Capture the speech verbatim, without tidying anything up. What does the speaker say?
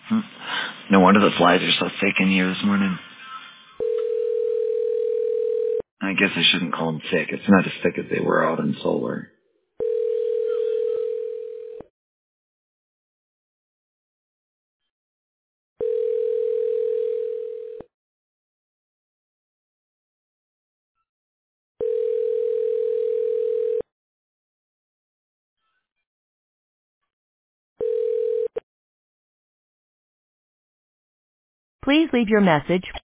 Hmm. No wonder the flies are so thick in here this morning. I guess I shouldn't call them thick. It's not as thick as they were out in solar. Please leave your message